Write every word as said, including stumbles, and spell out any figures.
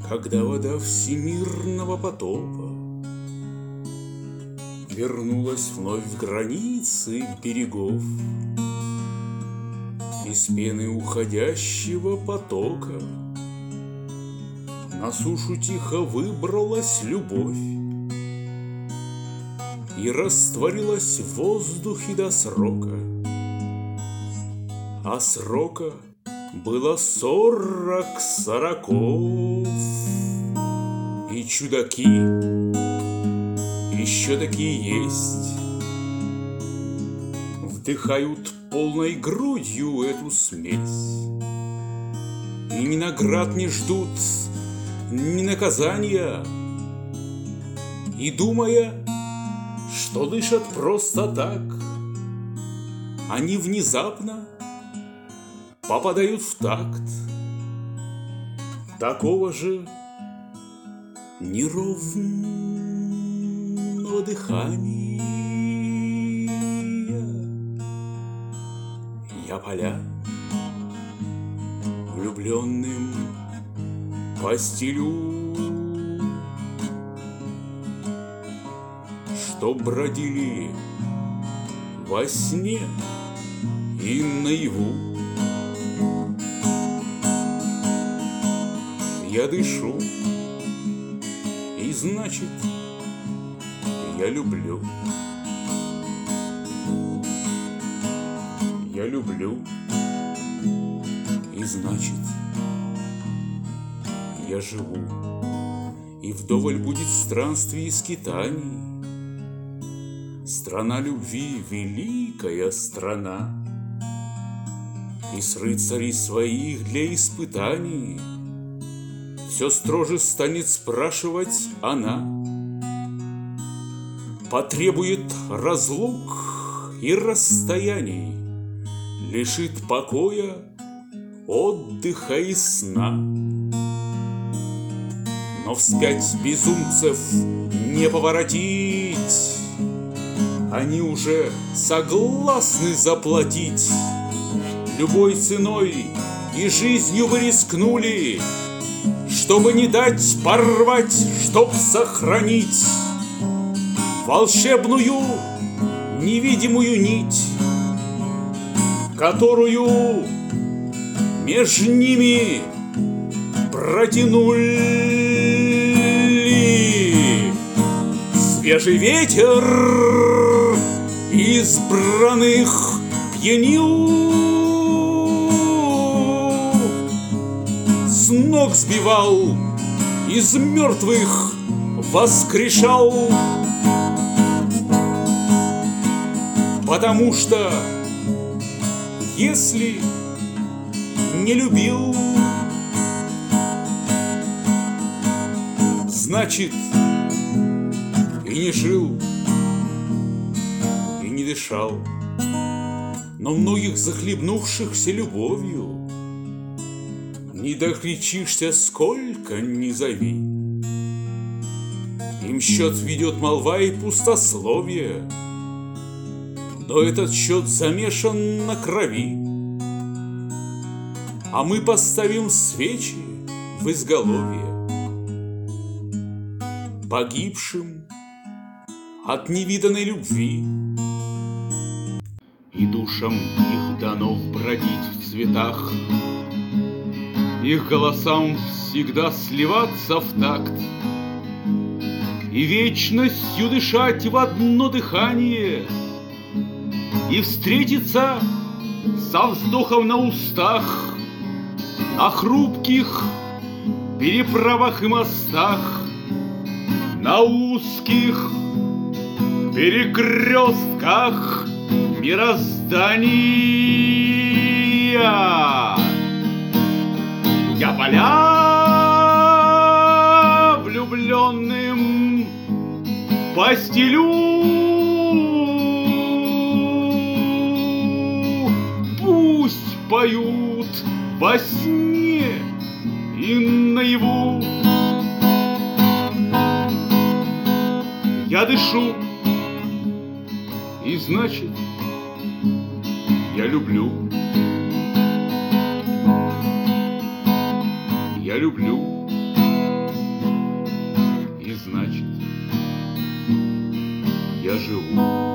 Когда вода всемирного потопа вернулась вновь в границы берегов, из пены уходящего потока на сушу тихо выбралась любовь и растворилась в воздухе до срока. А срока было сорок сороков. И чудаки еще такие есть, вдыхают полной грудью эту смесь и ни наград не ждут, ни наказания, и думая, что дышат просто так, они внезапно попадают в такт такого же неровного дыхания. Я поля влюбленным постелю, что бродили во сне и наяву. Я дышу, и значит, я люблю. Я люблю, и значит, я живу. И вдоволь будет странствий и скитаний. Страна любви — великая страна, и с рыцарей своих для испытаний все строже станет спрашивать она, потребует разлук и расстояний, лишит покоя, отдыха и сна. Но вспять безумцев не поворотить, они уже согласны заплатить любой ценой, и жизнью вы рискнули, чтобы не дать порвать, чтоб сохранить волшебную невидимую нить, которую меж ними протянули. Свежий ветер избранных пьянил, с ног сбивал, из мертвых воскрешал, потому что если не любил, значит, и не жил, и не дышал. Но многих захлебнувшихся любовью не докричишься, сколько ни зови. Им счет ведет молва и пустословие, но этот счет замешан на крови. А мы поставим свечи в изголовье погибшим от невиданной любви. И душам их дано бродить в цветах, их голосам всегда сливаться в такт и вечностью дышать в одно дыхание, и встретиться со вздохом на устах на хрупких переправах и мостах, на узких перекрестках мироздания. Я поля влюбленным постелю, пусть поют во сне и наяву. Я дышу, и значит, я люблю. Я люблю, живу.